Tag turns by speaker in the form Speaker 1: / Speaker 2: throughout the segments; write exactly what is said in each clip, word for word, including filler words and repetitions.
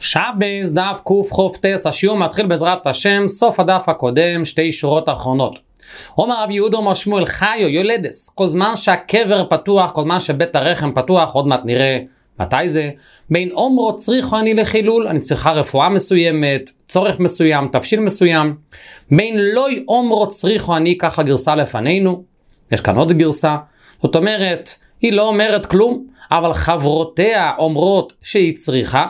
Speaker 1: שבס דף קוף חוף טס, השיעור מתחיל בעזרת השם, סוף הדף הקודם, שתי שורות האחרונות. אומר רבי יהודה אומר שמואל חיו יולדס, כל זמן שהקבר פתוח, כל זמן שבית הרחם פתוח, עוד מעט נראה מתי זה, בין אומרו צריכו אני לחילול, אני צריכה רפואה מסוימת, צורך מסוים, תבשיל מסוים, בין לא אומרו צריכו אני, ככה גרסה לפנינו, יש כאן עוד גרסה, זאת אומרת, היא לא אומרת כלום, אבל חברותיה אומרות שהיא צריכה,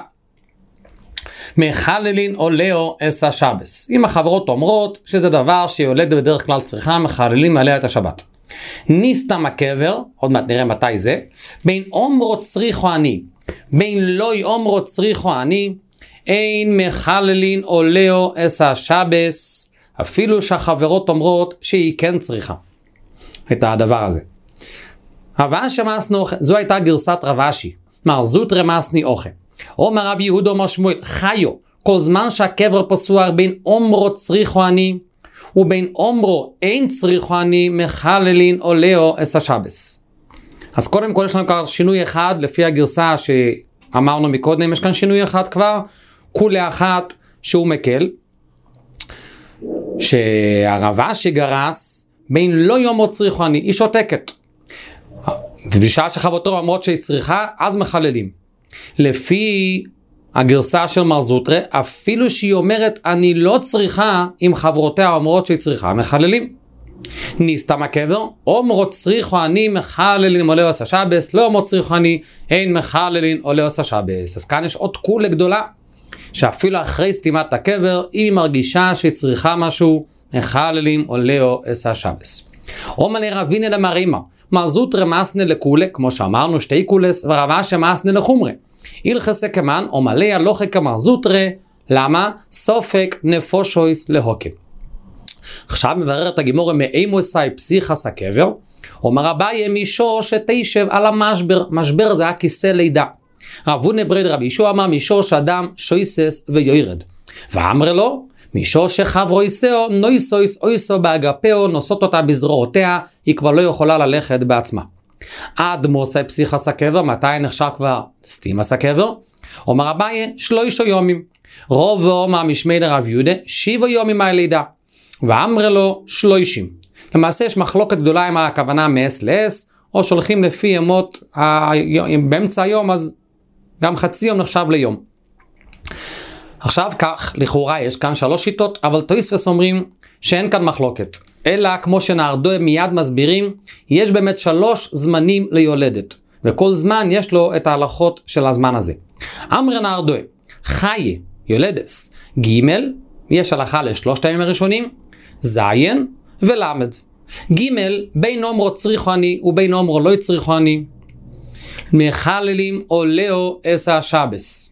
Speaker 1: מחללין עולהו אס השבס. אם החברות אומרות שזה דבר שיולד בדרך כלל צריכה, מחללים עליה את השבת. נסתם הקבר, עוד מעט נראה מתי זה, בין אומרו צריכו אני, בין לא אומרו צריכו אני, אין מחללין עולהו אס השבס, אפילו שהחברות אומרות שהיא כן צריכה את הדבר הזה. רבה שמאסנו, זו הייתה גרסת רבשי, מרזות רמסני אוכל. אומר רבי יהודה אומר שמואל, חיו, כל זמן שהקבר פסוח בין אומרו צריכו אני, ובין אומרו אין צריכו אני, מחללין עולהו אס השבס. אז קודם כל יש לנו כאן שינוי אחד, לפי הגרסה שאמרנו מקודם, יש כאן שינוי אחד כבר, כולה אחת שהוא מקל, שהרבה שגרס, בין לא יומו צריכו אני, היא שותקת. ובשעה שחבותו אומרות שהיא צריכה, אז מחללים. לפי הגרסה של מר זוטרה, אפילו שהיא אומרת אני לא צריכה, אם חברותיה אומרות שהיא צריכה, מחללים. נסתם הקבר, אומרו צריכו אני, מחללין עולהו אס השבס, לא אומרו צריכו אני, אין מחללין עולהו אס השבס. אז כאן יש עוד כולה גדולה, שאפילו אחרי סתימת הקבר, אם היא מרגישה שהיא צריכה משהו, מחללין עולהו אס השבס. אומני רבינה למרימה, מר זוטרה מסנה לכולה, כמו שאמרנו שתי קולס, ורבה שמסנה לחומרה. הלכסה כמן, או מלא הלוכה כמר זוטרה, למה? סופק נפושויס להוקל. עכשיו מבררת הגימורה מאימו אסאי פסיכס הקבר, אומר אביי מישור שתישב על המשבר, משבר זה הכיסא לידה. רבונה ברד רבי ישוע אמר מישור שאדם שויסס ויוירד. ואמר לו, מישור שחברו יסאו נויסויס אויסו באגפאו, נוסות אותה בזרועותיה, היא כבר לא יכולה ללכת בעצמה. עד מוסי פסיכס הקבר, מתי נחשב כבר סתימס הקבר? אומר אביי שלושה יומים. רוב ואומר משמי דרב יהודה, שבע יומים מהלידה. ואמר לו שלושים. למעשה יש מחלוקת גדולה עם הכוונה מאס לאס, או שולחים לפי ימות, באמצע היום, אז גם חצי יום נחשב ליום. עכשיו כך, לכאורה יש כאן שלוש שיטות, אבל תוספות אומרים שאין כאן מחלוקת. אלא כמו שנהרדוי מיד מסבירים, יש באמת שלוש זמנים ליולדת. וכל זמן יש לו את ההלכות של הזמן הזה. אמר נהרדוי, חיה, יולדס, ג' יש הלכה לשלושת הימים הראשונים, זין ולמד. ג' בין אומרו צריכו אני ובין אומרו לא צריכו אני, מחללים עולהו אס השבס.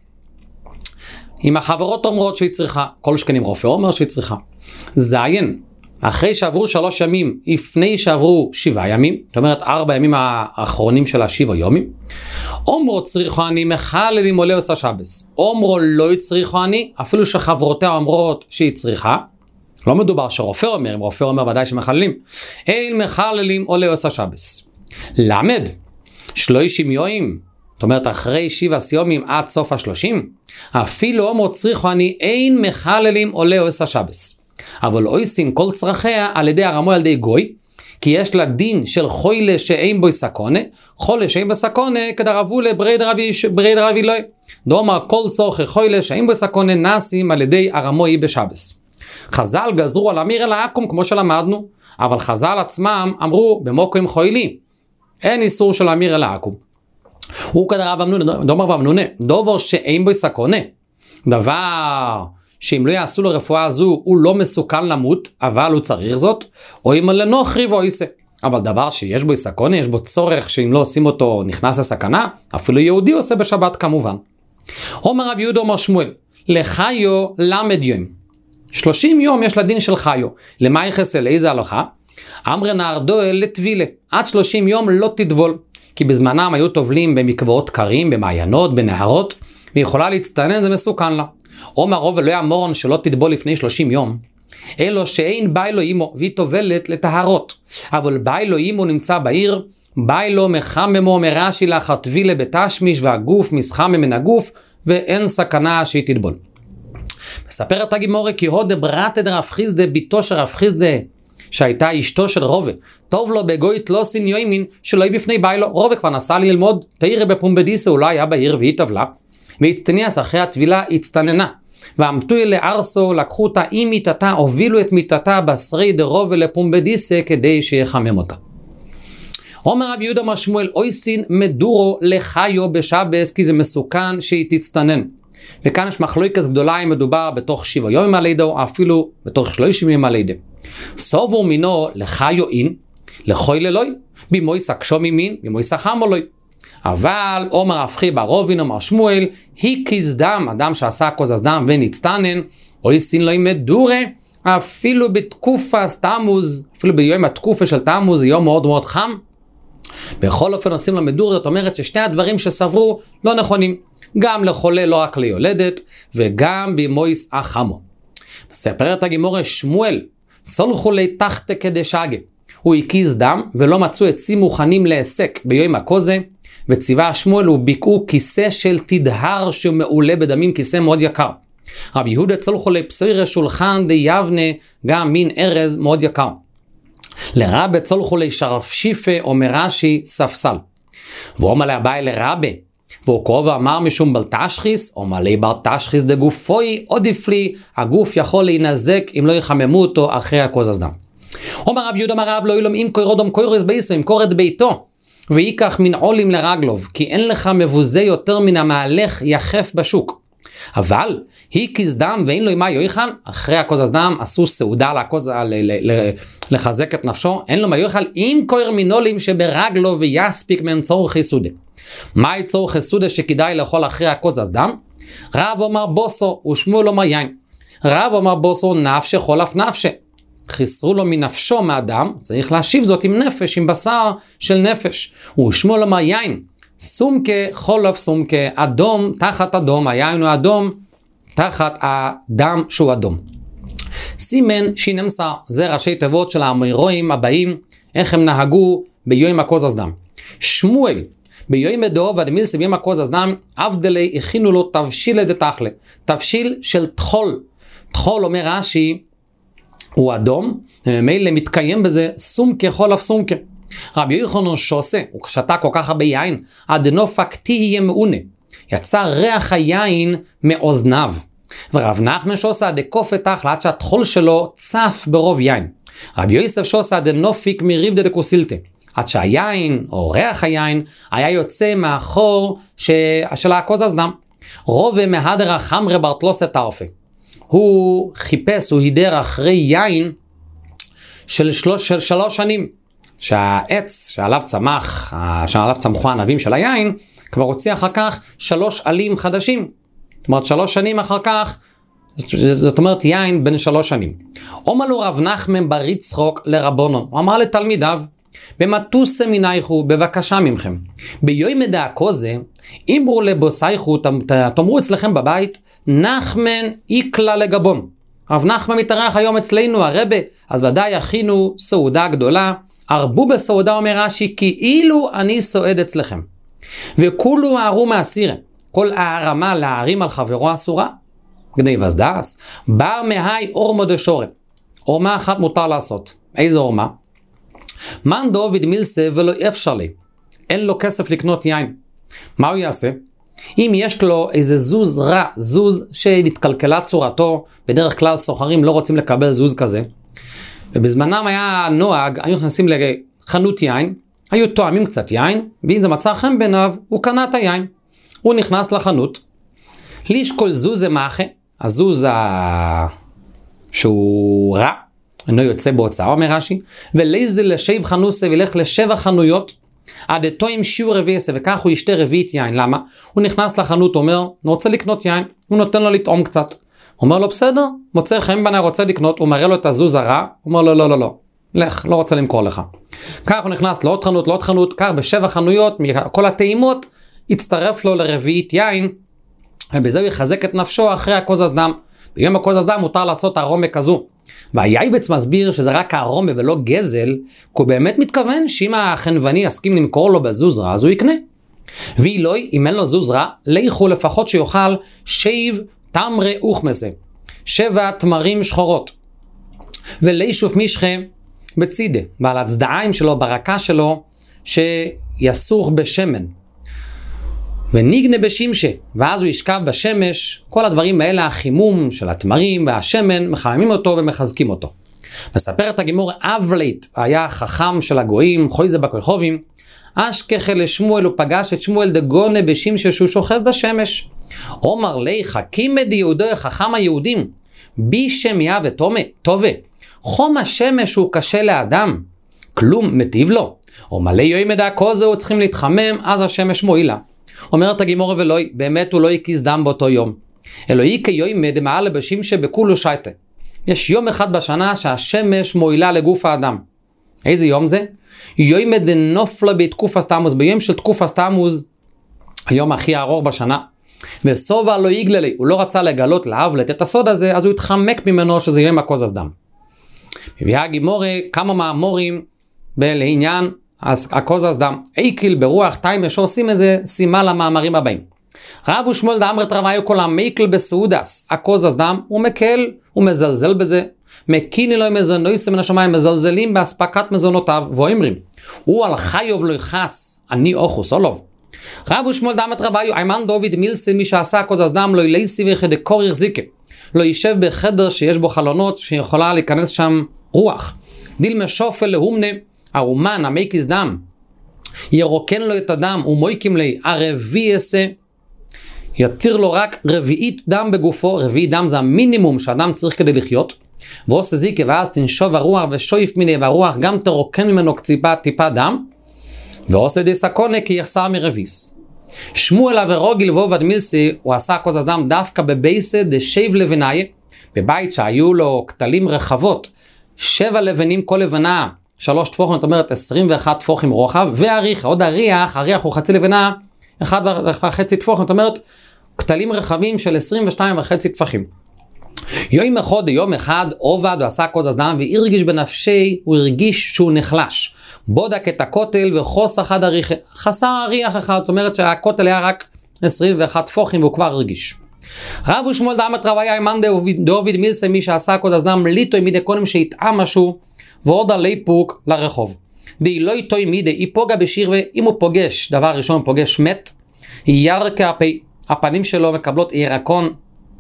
Speaker 1: אם החברות אומרות שהיא צריכה, כל שכנים רופא אומר שהיא צריכה. זין, אחרי שעברו שלוש ימים, לפני שעברו שבעה ימים, זאת אומרת ארבע ימים האחרונים של השבעה יומים, אומרו צריכו אני, מחללים עולהו אס השבס. אומרו לא צריכו אני, אפילו שחברותיה אומרות שהיא צריכה, לא מדובר שרופא אומר, אם רופא אומר ודאי שמחללים, אין מחללים עולהו אס השבס. למד, שלושים יומים, זאת אומרת אחרי שבעה יומים עד סוף השלושים, אפילו אומרו צריכו אני, אין מחללים עולהו אס השבס. אבל לא עושים כל צרכיה על ידי הרמו על ידי גוי, כי יש לה דין של חוילה שאין בו סקונה, חולה שאין בו סקונה, כדרבו לברד רבי, ברד רבי לא. דומה כל צורכי חוילה שאין בו סקונה נעשים על ידי הרמוי בשבס. חז"ל גזרו על אמיר אל העקום כמו שלמדנו, אבל חז"ל עצמם אמרו במוקרים חוילי, אין איסור של אמיר אל העקום. הוא כדרב אמנונה, דומר ואמנונה, דובר שאין בו סקונה, דבר שאם לא יעשו לו רפואה הזו, הוא לא מסוכן למות, אבל הוא צריך זאת, או אם לנוחרי ואויסה. אבל דבר שיש בו סקונה, יש בו צורך שאם לא עושים אותו נכנס לסכנה, אפילו יהודי עושה בשבת כמובן. אומר רב יהודה אומר שמואל, לחיו למד יום. שלושים יום יש לדין של חיו. למה יחסה? לאיזה הלכה? אמר נהרדוי לטבילה. עד שלושים יום לא תטבול. כי בזמנם היו טובלים במקוואות קרים, במעיינות, בנהרות, ויכולה להצטנן, זה מסוכן לה. אומר רוב ולא יאמורן שלא תטבול לפני שלושים יום, אלו שאין ביילו אימו, והיא טובלת לטהרות. אבל ביילו אימו נמצא בעיר, ביילו מחממו מרשי לאחר טבילה בתשמיש, והגוף מסחמם מן הגוף, ואין סכנה שהיא תטבול. מספרת הגימורה כי הודה ברתא דרב חיסדא, ביתו של רב חיסדא, שהייתה אשתו של רובה, טוב לו בגוית לא סין יוימין, שלא היא בפני ביילו. רובה כבר נסע לי ללמוד תאירה בפומבדיסה, אולי היה בעיר והיא טבלה, והצטניאס אחרי הטבילה הצטננה, ועמתו לארסו, לקחו אותה עם מיטתה, הובילו את מיטתה בשרי דרובה לפומבדיסה, כדי שיחמם אותה. אומר רב יהודה מר שמואל, אוי סין מדורו לחיו בשבס, כי זה מסוכן שהיא תצטנן. וכאן יש מחלוקת גדולה אם מדובר בתוך שבעה ימים הלידה, או אפילו בתוך שלושים ימים הלידה. סובו מינו לחיו אין, לחוי ללוי, במויסה קשומי מין, במויסה חמולוי. אבל אומר הפכי ברובין, אומר שמואל, היא כזדם, אדם שעשה כוז דם ונצטנן, אוי סין לא מדורה, אפילו בתקופה תמוז, אפילו ביום התקופה של תמוז, זה יום מאוד מאוד חם. בכל אופן עושים למדורה, זאת אומרת ששני הדברים שסברו לא נכונים. גם לחולה, לא רק ליולדת, וגם במויס החמו. מספרת הגימורה שמואל, צולחו לתחת כדשגה. הוא הקיז דם, ולא מצאו עצים מוכנים לעסק ביום הכוזה, וציווה שמואל הוא ביקעו כיסא של תדהר שמעולה בדמים, כיסא מאוד יקר. רב יהודה צולחו לפסוירה שולחן די יבנה, גם מין ארז מאוד יקר. לרבה צולחו לשרף שיפה, אומר רש"י, ספסל. ואומר להבאי לרבה, והוא קרוב ואמר משום בל תשחיס, או מלא בר תשחיס דגופוי, עדיף לי, הגוף יכול להינזק אם לא יחממו אותו אחרי הכוז הזדם. אומר רב יהודה אמר רב לא ילום אם קוירודום קוירס ביסו, אם קור את ביתו, ויקח מן עולים לרגלוב, כי אין לך מבוזה יותר מן המהלך יחף בשוק. אבל היא כזדם ואין לו מה יויכל, אחרי הכוז הזדם עשו סעודה לכוז, לחזק את נפשו, אין לו מה יויכל, אם קויר מנולים שברגלו ויספיק מן צורכי סודה. מה צורכי סודה שכדאי לאכול אחרי הכוז הזדם? רב אומר בוסו ושמואל אומר יין. רב אומר בוסו נפשה חולף נפשה. חיסרו לו מנפשו מאדם, צריך להשיב זאת עם נפש, עם בשר של נפש. ושמואל אומר יין. סומקה חולף סומקה, אדום תחת אדום, היין הוא אדום תחת הדם שהוא אדום. סימן שנמסר, זה ראשי תיבות של האמירואים הבאים, איך הם נהגו ביום הכוז הזדם. שמואל, ביום מדו ודמילסי ביום הכוז הזדם, אבדלי הכינו לו תבשיל דתחלה, תבשיל של תחול. תחול אומר רש"י, הוא אדום, וממילא מתקיים בזה סומקה חולף סומקה. רבי יוחנן שעושה, הוא שתה כל כך הרבה יין, עד נופק תהיה מעונה. יצא ריח היין מאוזניו. ורב נחמן שעושה עד קופת תחלה, עד שהתחול שלו צף ברוב יין. רבי יוסף שעושה עד נופיק מריב דדקוסילטה. עד שהיין, או ריח היין, היה יוצא מאחור ש... של הכוז הזדם. רובה מהדר החמרה ברטלוסת תרפה. הוא חיפש, הוא הידר אחרי יין של שלוש, של שלוש שנים. שהעץ שעליו צמח, שעליו צמחו הענבים של היין, כבר הוציא אחר כך שלוש עלים חדשים. זאת אומרת, שלוש שנים אחר כך, זאת אומרת יין בין שלוש שנים. אומר לו רב נחמן בר יצחוק לרבונון, הוא אמר לתלמידיו, במטוס מינייכו, בבקשה ממכם. ביום דאקוזה, אמרו לבוסייכו, תאמרו אצלכם בבית, נחמן איקלה לגבון. רב נחמן מתארח היום אצלנו, הרבה, אז ודאי הכינו סעודה גדולה, הרבו בסעודה אומר רש"י, כאילו אני סועד אצלכם. וכולו הערו מהסירה, כל הערמה להערים על חברו אסורה, גדי וסדס, בר מהי אורמו דשורה. אורמה אחת מותר לעשות. איזה אורמה? מן דוד מילסה ולא אפשר לי. אין לו כסף לקנות יין. מה הוא יעשה? אם יש לו איזה זוז רע, זוז שנתקלקלה צורתו, בדרך כלל סוחרים לא רוצים לקבל זוז כזה, ובזמנם היה נוהג, היו נכנסים לחנות יין, היו טועמים קצת יין, ואם זה מצא חן בעיניו, הוא קנה את היין. הוא נכנס לחנות, לשקול זוז זה מאחה, הזוז ה... שהוא רע, אינו יוצא בהוצאה, אומר רש"י, ולאיזה לשב חנוסה וילך לשבע חנויות, עד אתו עם שיעור רביעי עשה, וכך הוא ישתה רביעית יין. למה? הוא נכנס לחנות, אומר, אני רוצה לקנות יין, הוא נותן לו לטעום קצת. הוא אומר לו, בסדר, מוצא חן בנה רוצה לקנות, הוא מראה לו את הזוז הרע, הוא אומר לו, לא, לא, לא, לך, לא רוצה למכור לך. כך הוא נכנס לעוד חנות, לעוד חנות, כך בשבע חנויות, כל הטעימות, הצטרף לו לרביעית יין, ובזה הוא יחזק את נפשו אחרי הכוז הזדם. ביום הכוז הזדם מותר לעשות ארומה כזו. והיייבץ מסביר שזה רק ארומה ולא גזל, כי הוא באמת מתכוון שאם החנווני יסכים למכור לו בזוז רע, אז הוא יקנה. ואילוי, אם אין לו זוז רע, ליכו לפחות שיוכל שב תמרה אוכמסה, שבע תמרים שחורות, ולישוף משחה בצידה, ועל הצדעיים שלו, ברקה שלו, שיסוך בשמן. ונגנה בשמשה, ואז הוא ישכב בשמש. כל הדברים האלה, החימום של התמרים והשמן, מחממים אותו ומחזקים אותו. מספרת הגימור, אבלית היה חכם של הגויים, חויזה בקולחובים, אשכחה לשמואל, הוא פגש את שמואל דגונה בשמשה שהוא שוכב בשמש. אומר לי, חכים בדי יהודו, חכם היהודים, בישם יה ותומה, טובה, חום השמש הוא קשה לאדם, כלום מטיב לו. או מלא יוי מדע כוזו, צריכים להתחמם, אז השמש מועילה. אומרת הגימור ולוי, באמת הוא לא יקיז דם באותו יום. אלוהי כיוי מדמעלה בשמשה בכולו שייטה. יש יום אחד בשנה שהשמש מועילה לגוף האדם. איזה יום זה? יוי מדנופלה בתקופה סתמוז, ביום של תקופה סתמוז, היום הכי ארוך בשנה. וסובה לא יגללי, הוא לא רצה לגלות להבלת את הסוד הזה, אז הוא התחמק ממנו שזה יום הקוזז דם. מביאה הגימור כמה מאמורים לעניין הקוזז דם. איקיל ברוח טיימה שעושים איזה סימה למאמרים הבאים. רב ושמואל דאמרת רביו כל המיקל בסעודס, הקוזז דם, הוא מקל, הוא מזלזל בזה, מקיני לו מזונויסם מן השמיים, מזלזלים בהספקת מזונותיו, ואומרים, הוא על חיוב לא יחס, אני אוכוס אולוב. רב ושמואל דאמרת רביו, איימן דוד מילסי, מי שעשה הקוזז דם, לא ילייסי ויחד קור יחזיקה, לא יישב בחדר שיש בו חלונות, שיכולה להיכנס שם רוח. דיל משופל להומנה, האומן, המקיס דם, ירוקן לו את הדם, ומויקים לי, הרביעי עשה, יתיר לו רק רביעית דם בגופו. רביעית דם זה המינימום שאדם צריך כדי לחיות, ועושה זיקה, ואז תנשוב הרוח ושויף מיני, והרוח גם תרוקן ממנו קציפה טיפה דם, ועושה די סקונה כי יחסר מרביס. שמואל ורוגל ועובד מילסי, הוא עשה קוזז דם דווקא בבייסה דשב לבנאי, בבית שהיו לו כתלים רחבות, שבע לבנים כל לבנה, שלוש טפוחים, זאת אומרת עשרים ואחת טפוחים רוחב, והריח, עוד הריח, הריח הוא חצי לבנה, אחד וחצי טפוחים, זאת אומרת, כתלים רחבים של עשרים ושתיים וחצי טפחים. יום אחד, יום אחד, עובד, הוא עשה קוזז דם, והרגיש בנפשי, הוא הרגיש שהוא נחלש. בודק את הכותל וחוס אחד הריח, חסר הריח אחד, זאת אומרת שהכותל היה רק עשרים ואחת טפוחים, והוא כבר הרגיש. רב ושמואל דאמרת רביו איימן דוד מילסי, מי שעשה קוזז דם, ליטוי מידי קודם שהתאם משהו, ועוד עלי פוק לרחוב. די לא איתוי מידי, היא פוגע בשיר, ואם הוא פוגש, דבר ראשון פוגש מת, היא ירקה הפי, הפנים שלו מקבלות ירקון,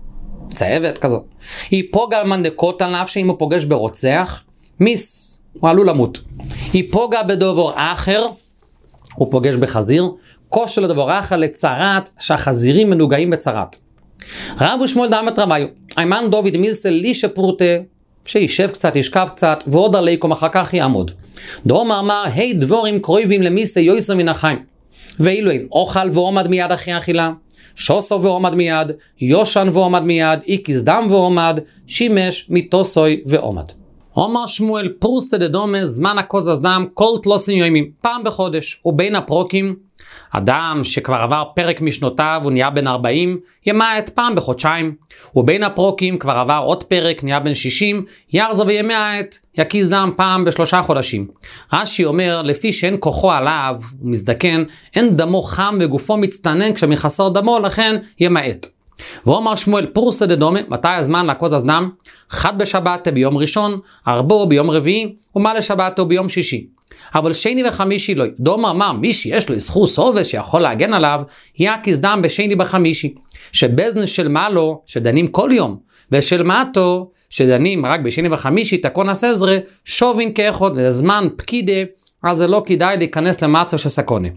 Speaker 1: צהבת כזאת. היא פוגע מנדקות על נפשי, אם הוא פוגש ברוצח, מיס, הוא עלול למות. היא פוגע בדובר אחר, הוא פוגש בחזיר, כושר לדובר אחר לצרת, שהחזירים מנוגעים בצרת. רב ושמואל דאמרת רביו, איימן דוד מילסי לי שפרוטה, שישב קצת, ישכב קצת, ועוד עליקום אחר כך יעמוד. דאמר אמר, היי דבורים קרויבים למיסי יויסר מן החיים. ואילואים, אוכל ועומד מיד אחרי אכילה, שוסו ועומד מיד, יושן ועומד מיד, איקיס דם ועומד, שימש מיתוסוי ועומד. אומר שמואל, פרוסה דדומה, זמן הקוזז דם, כל תלוסים יוימים, פעם בחודש, ובין הפרוקים, אדם שכבר עבר פרק משנותיו, הוא נהיה בן ארבעים, ימעט פעם בחודשיים, ובין הפרוקים כבר עבר עוד פרק, נהיה בן שישים, ירזו וימעט, יקיז דם פעם בשלושה חודשים. רש"י אומר, לפי שאין כוחו עליו, הוא מזדקן, אין דמו חם וגופו מצטנן כשמחסר דמו, לכן ימעט. ואומר שמואל, פרוסה דדומה, מתי הזמן לקוזז דם? חד בשבת ביום ראשון, ארבו ביום רביעי, ומה לשבת ביום שישי. אבל שני וחמישי לא. דומר מה, מי שיש לו זכות סובס שיכול להגן עליו, יקיז דם בשני וחמישי. שבזן של מעלו, שדנים כל יום, ושל מעטו, שדנים רק בשני וחמישי, תקון הסזרה, שובין כאחד, לזמן פקידה, אז זה לא כדאי להיכנס למצב של סקונה.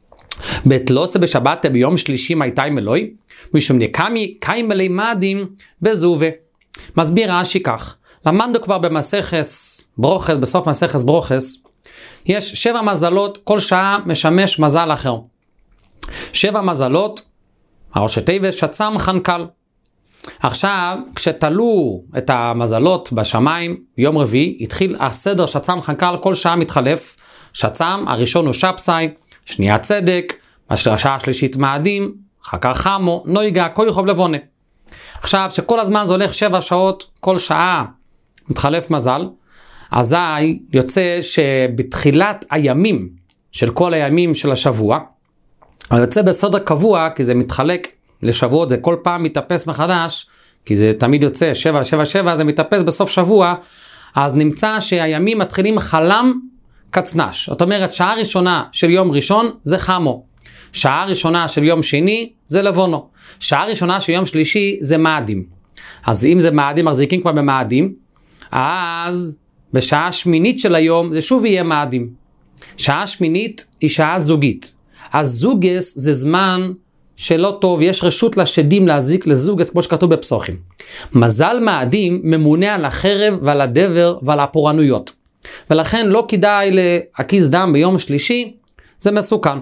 Speaker 1: בתלוסה בשבת ביום שלישי מייטי מלוי, משום נקמי קיים מלי מאדים בזובה. מסביר רש"י כך, למדנו כבר במסכס ברוכס, בסוף מסכס ברוכס, יש שבע מזלות, כל שעה משמש מזל אחר. שבע מזלות, הראשי תיבס, שצם חנקל. עכשיו, כשתלו את המזלות בשמיים, יום רביעי, התחיל הסדר שצם חנקל, כל שעה מתחלף. שצם, הראשון הוא שפסי, שנייה צדק, השעה השלישית מאדים, חכר חמו, נויגה, כל יחוב לבונה. עכשיו, שכל הזמן זה הולך שבע שעות, כל שעה מתחלף מזל, אזי יוצא שבתחילת הימים, של כל הימים של השבוע, הוא יוצא בסדר קבוע, כי זה מתחלק לשבועות, זה כל פעם מתאפס מחדש, כי זה תמיד יוצא שבע, שבע, שבע, זה מתאפס בסוף שבוע, אז נמצא שהימים מתחילים חלם קצנש. זאת אומרת, שעה ראשונה של יום ראשון זה חמו. שעה ראשונה של יום שני זה לבונו. שעה ראשונה של יום שלישי זה מאדים. אז אם זה מאדים, מחזיקים כבר במאדים, אז בשעה שמינית של היום זה שוב יהיה מאדים. שעה שמינית היא שעה זוגית. אז זוגס זה זמן שלא טוב, יש רשות לשדים להזיק לזוגס, כמו שכתוב בפסוחים. מזל מאדים ממונה על החרב ועל הדבר ועל הפורענויות. ולכן לא כדאי להקיז דם ביום שלישי, זה מסוכן.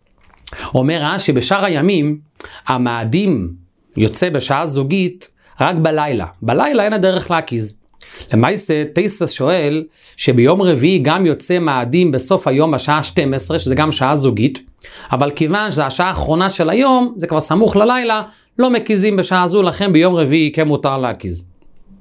Speaker 1: אומר רש"י, בשאר הימים, המאדים יוצא בשעה זוגית רק בלילה. בלילה אין הדרך להקיז. למעשה, תוספות שואל שביום רביעי גם יוצא מאדים בסוף היום בשעה שתים עשרה, שזה גם שעה זוגית, אבל כיוון שזה השעה האחרונה של היום, זה כבר סמוך ללילה, לא מקיזים בשעה זו, לכן ביום רביעי כן מותר להקיז.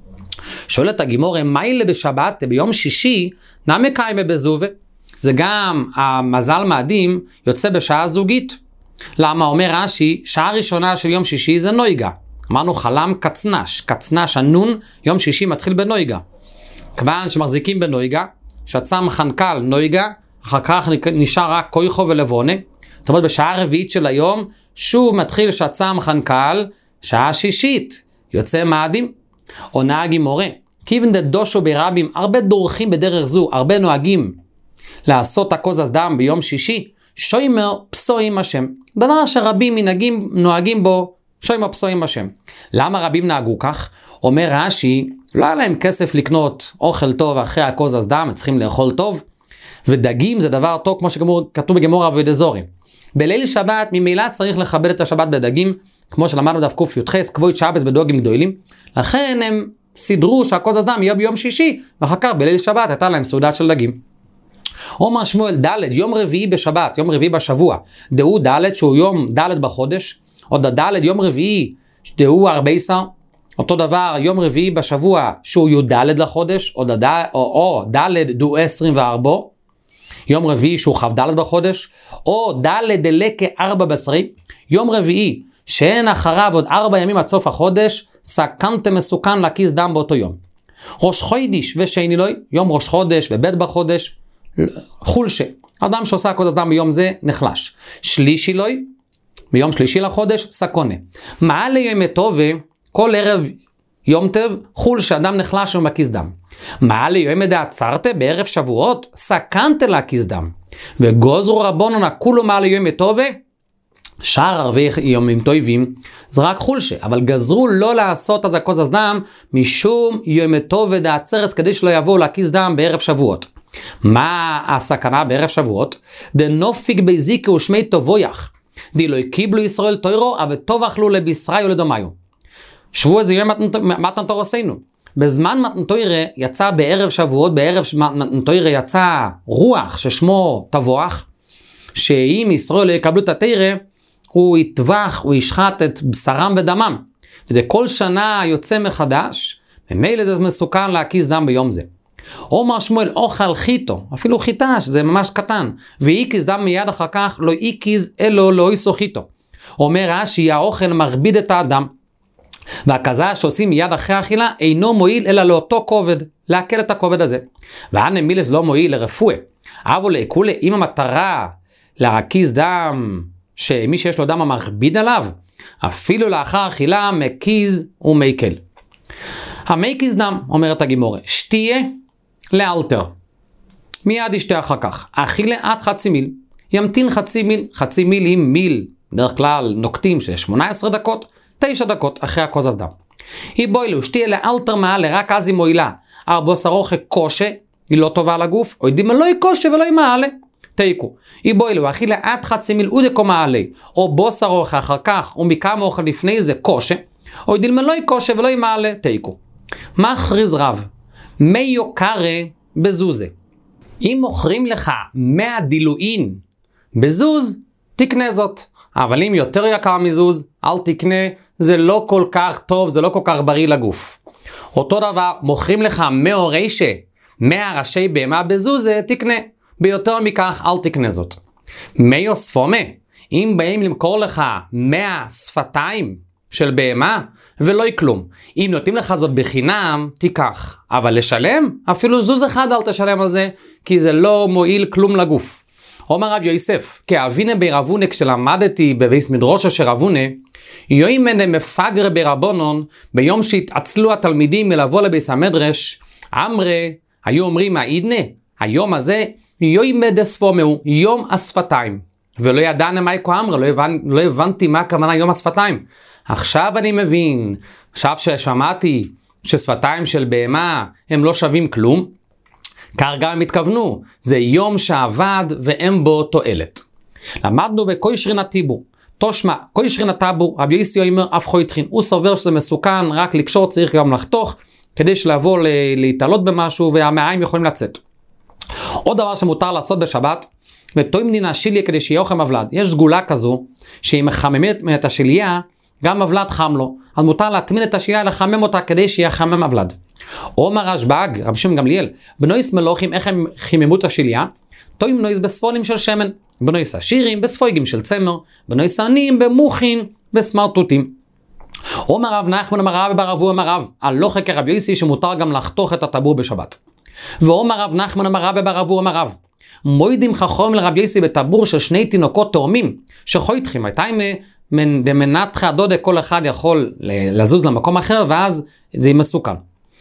Speaker 1: שואלת הגימורה, מה אלה בשבת? ביום שישי, נמי קיימה בזובה. זה גם המזל מאדים יוצא בשעה זוגית. למה? אומר רש"י, שעה ראשונה של יום שישי זה נויגה. אמרנו חלם קצנש, קצנש הנון, יום שישי מתחיל בנויגה. כיוון שמחזיקים בנויגה, שצם חנקל נויגה, אחר כך נשאר רק קויחו ולבונה. זאת אומרת, בשעה רביעית של היום, שוב מתחיל שצם חנקל, שעה שישית, יוצא מאדים. עונה הגימורה, כיוון דדושו ברבים, הרבה דורכים בדרך זו, הרבה נוהגים לעשות הקוזז דם ביום שישי, שוימר פסועים השם. דבר שרבים מנהגים נוהגים בו, שוימר פסועים השם. למה רבים נהגו כך? אומר רש"י, לא היה להם כסף לקנות אוכל טוב אחרי הקוזז דם, צריכים לאכול טוב, ודגים זה דבר טוב, כמו שכתוב בגמור אבוידע זורים. בליל שבת ממילא צריך לכבד את השבת בדגים, כמו שלמדנו דף ק"י"ח, כבוד שבת בדוגים גדולים. לכן הם סידרו שהקוזז דם יהיה ביום שישי, ואחר כך בליל שבת הייתה להם סעודה של דגים. אומר שמואל ד' יום רביעי בשבת, יום רביעי בשבוע, דהו ד' שהוא יום ד' בחודש, או ד' יום רביעי דהו ארבע עשרה, אותו דבר יום רביעי בשבוע שהוא י"ד לחודש, או, ד', או, או ד' דהו עשרים וארבע, יום רביעי שהוא כ"ד בחודש, או ד' דלקה ארבע בשרי, יום רביעי שאין אחריו עוד ארבע ימים עד סוף החודש, סכנתם מסוכן להקיז דם באותו יום. ראש חודש ושני לוי, יום ראש חודש ובית בחודש, חולשה. אדם שעושה הקוזז דם ביום זה נחלש. שלישי לוי, ביום שלישי לחודש, סכונה. מעל ליום טוב, כל ערב יום טוב, חולשה, אדם נחלש ומקיז דם. מעל ליום דעצרתה, בערב שבועות, סכנת להקיז דם. וגוזרו רבונון הכולו מעל ליום טוב, שער ערבי יומים טובים, זה רק חולשה, אבל גזרו לא לעשות אז הקוזז דם, משום יום טוב ודעצרס, כדי שלא יבואו להקיז דם בערב שבועות. מה הסכנה בערב שבועות? דנופיק בזיקה ושמי טובויח, די לא קיבלו ישראל תוירו, אבל טוב אכלו לבישראל ולדומיו. שבוע זה יום מתן תורה עשינו. בזמן מתן תורה יצא בערב שבועות, בערב מתן תורה יצא רוח ששמו תבוח, שאם ישראל לא יקבלו את התורה, הוא יטבח, הוא ישחט את בשרם ודמם. וזה כל שנה יוצא מחדש, ומילא זה מסוכן להקיז דם ביום זה. אומר שמואל, אוכל חיתו, אפילו חיטה, שזה ממש קטן, ואיקיז דם מיד אחר כך, לא איקיז אלו לא איסו חיתו. אומר רש"י, האוכל מכביד את האדם, והכזה שעושים מיד אחרי האכילה, אינו מועיל אלא לאותו כובד, להקל את הכובד הזה. והנה מילס לא מועיל לרפואה. אבל לעיקולה, אם המטרה להקיז דם, שמי שיש לו דם המכביד עליו, אפילו לאחר אכילה, מקיז ומקל. המקיז דם, אומרת הגימורה, שתייה לאלתר. מיד ישתה אחר כך. אכילה עד חצי מיל. ימתין חצי מיל. חצי מיל היא מיל. דרך כלל נוקטים של שמונה עשרה דקות, תשע דקות אחרי הקוזז דם. היא בוילו, שתייה לאלתר מעלה, רק אז היא מועילה. ארבו שרוחה קושה, היא לא טובה לגוף, או ידימה לא היא קושה ולא היא מעלה. תיקו. היא בוילו, אכילה עד חצי מיל ודקו מעלה, או בו שרוחה אחר כך, ומכמה אוכל לפני זה קושה, או ידימה לא היא קושה ולא היא מעלה. תיקו. מכריז רב, מי יוקרה בזוזה. אם מוכרים לך מאה דילואין בזוז, תקנה זאת. אבל אם יותר יקר מזוז, אל תקנה, זה לא כל כך טוב, זה לא כל כך בריא לגוף. אותו דבר, מוכרים לך מאה רישה, מאה ראשי בהמה בזוזה, תקנה. ביותר מכך, אל תקנה זאת. מי יוספומה, אם באים למכור לך מאה שפתיים של בהמה, ולא יקלום. אם נותנים לך זאת בחינם, תיקח. אבל לשלם? אפילו זוז אחד אל תשלם על זה, כי זה לא מועיל כלום לגוף. אומר רב יוסף, כאבינה ברבונה, כשלמדתי בבייס מדרוש אשר אבונה, יוימנה מפגר ברבונון, ביום שהתעצלו התלמידים מלבוא לבייס המדרש, אמרה, היו אומרים העידנה, היום הזה, יוימא דספומהו, יום השפתיים. ולא ידענה מה יקו אמרה, לא, הבנ, לא הבנתי מה הכוונה יום השפתיים. עכשיו אני מבין, עכשיו ששמעתי ששפתיים של בהמה הם לא שווים כלום, כך גם הם התכוונו, זה יום שעבד ואין בו תועלת. למדנו בקוי שרינה טיבור, תושמע, קוי שרינה טיבור, רבי יוסי אומר אף חויטחין, הוא סובר שזה מסוכן, רק לקשור צריך גם לחתוך, כדי שלבוא להתעלות במשהו והמעיים יכולים לצאת. עוד דבר שמותר לעשות בשבת, ותוים דינה שיליה כדי שיהיה אוכל מבלד. יש סגולה כזו, שהיא מחממת את השיליה, גם מבלד חם לו. אז מותר להטמין את השיליה, לחמם אותה כדי שיהיה חמם מבלד. אומר רשב"ג, רבי שמעון גמליאל, בנויס מלוכים, איך הם חיממו את השיליה? תוים נויס בספולים של שמן, בנויס עשירים, בספויגים של צמר, בנויס עניים, במוחין, בסמרטוטים. אומר רב נחמן אמר רב בר אבו אמר רב, הלכה כרבי יוסי שמותר גם לחתוך את הטבור בשבת. ואומר רב נחמן אמר רב בר אבו אמר רב, מוידים חכמים לרבי יוסי בטבור של שני תינוקות תאומים, שחויטחים, הייתה מן דמנתך דודה, כל אחד יכול לזוז למקום אחר, ואז זה מסוכן.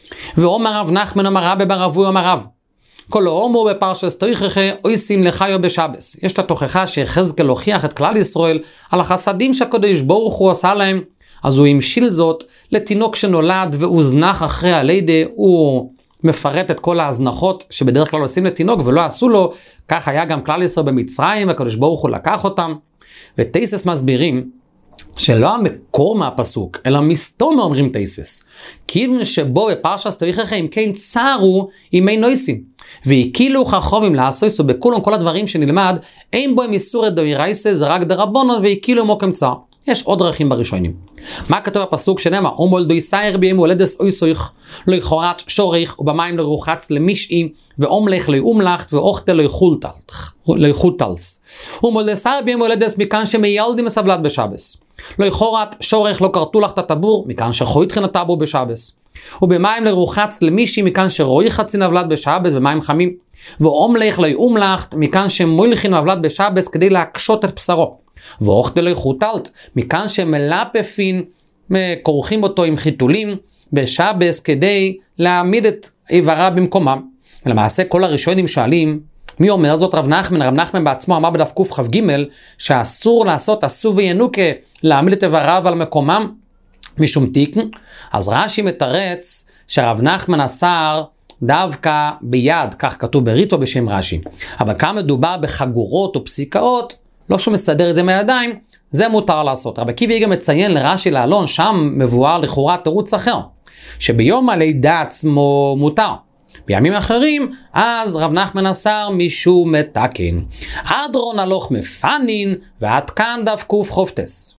Speaker 1: ואומר רב נחמן אמר רב בר אבו אמר רב, כל הומו בפרשס תוכחה עושים לחיו בשבס. יש את התוכחה שיחזקאל הוכיח את כלל ישראל על החסדים שהקדוש ברוך הוא עשה להם, אז הוא המשיל זאת לתינוק שנולד והוזנח אחרי הלידה, הוא מפרט את כל ההזנחות שבדרך כלל עושים לתינוק ולא עשו לו, כך היה גם כלל ישראל במצרים, הקדוש ברוך הוא לקח אותם. וטייסס מסבירים שלא המקור מהפסוק, אלא מסתום אומרים טייסס. כיוון שבו בפרשס תוכחה אם כן צרו ימי נויסים, והקילו חכמים לעשויסו בכולם כל הדברים שנלמד, אין בו הם איסורי דאורייתא, זה רק דרבנן, והקילו מוקם צר. יש עוד דרכים בראשונים. מה כתוב בפסוק שנאמר? אומול דויסייר ביום הולדס אויסויך, לא יכורת שוריך, ובמים לא רוחץ למשעי, ואומלך לא אומלכת, ואוכתה לא יחוטלס. אומול דויסייר ביום הולדס, מכאן שמיילדים מסבלת בשבס. לא יכורת שוריך, לא קרתו לך את הטבור, מכאן שחויטחין הטבור בשבס. ובמים לא רוחץ למשעי, מכאן שרואי חצין הבלת בשבס, במים חמים. ואומלך לא אומלכת, מכאן שמוילכין הבלת בשבס, כדי להקשות את בשרו. ואוכתה לא יחוטלת, מכאן שמלפפין כורכים אותו עם חיתולים בשבס כדי להעמיד את איברה במקומם. ולמעשה כל הראשונים שואלים, מי אומר זאת? רב נחמן. רב נחמן בעצמו אמר בדף קכ"ג שאסור לעשות עשו וינוקה להעמיד את איבריו על מקומם משום תיקן. אז רש"י מתרץ שרב נחמן אסר דווקא ביד, כך כתוב בריטו בשם רש"י. אבל כאן מדובר בחגורות או פסיקאות, לא שהוא מסדר את זה מהידיים, זה מותר לעשות. רבי עקיבא גם מציין לרש"י לאלון, שם מבואר לכאורה תירוץ אחר, שביום הלידה עצמו מותר. בימים אחרים, אז רב נחמן אסר משום מתקן. אדרון הלוך מפנין, ועד כאן דף קוף חופטס.